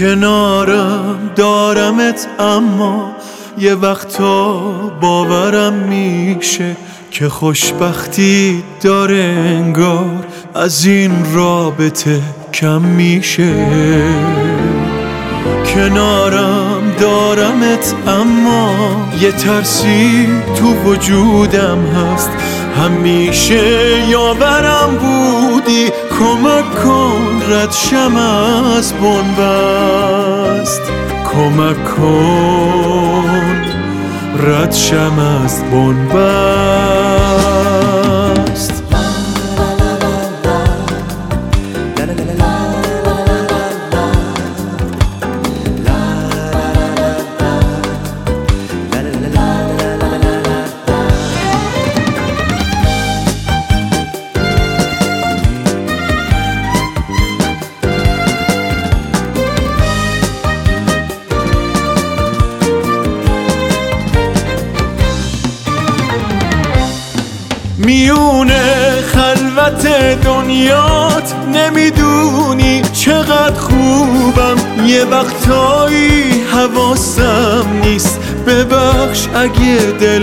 کنارم دارمت اما یه وقتا باورم میشه که خوشبختی داره انگار از این رابطه کم میشه. کنارم دارمت اما یه ترسی تو وجودم هست، همیشه یاورم بودی، کمک کن ردشم از بنبست، کمک کن ردشم از بنبست. میونه خلوت دنیات نمیدونی چقدر خوبم، یه وقتایی حواسم نیست، ببخش اگه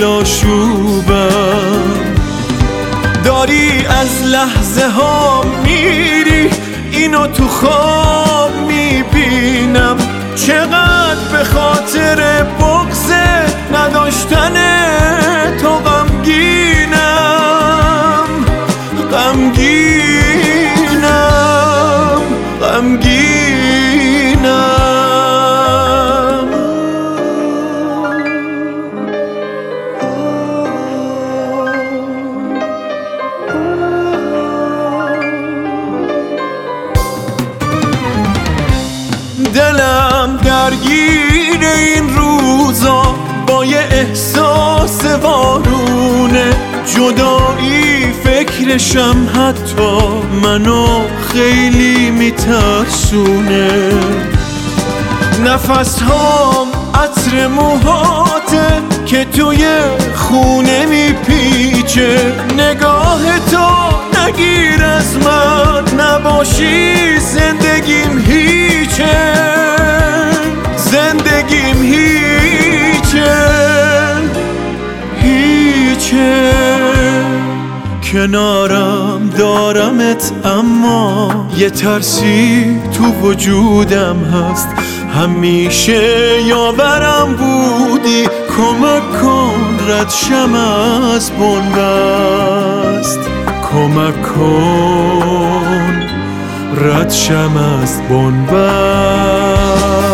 دلاشوبم. داری از لحظه ها میری، اینو تو خواب میبینم، چقدر به خاطر بغض نداشتن تو غمگینم، غمگینم، غمگینم. دلم درگیر این روزا با یه احساس وارونه، جدایی فکرشم حتی منو خیلی میترسونه. نفسهام عطر موهاته که توی خونه میپیچه، نگاه تو نگیر از من، نباشی زندگیم هیچه، زندگیم هیچه، هیچه. کنارم دارمت اما یه ترسی تو وجودم هست، همیشه یاورم بودی، کمک کن ردشم از بنبست، کمک کن ردشم از بنبست.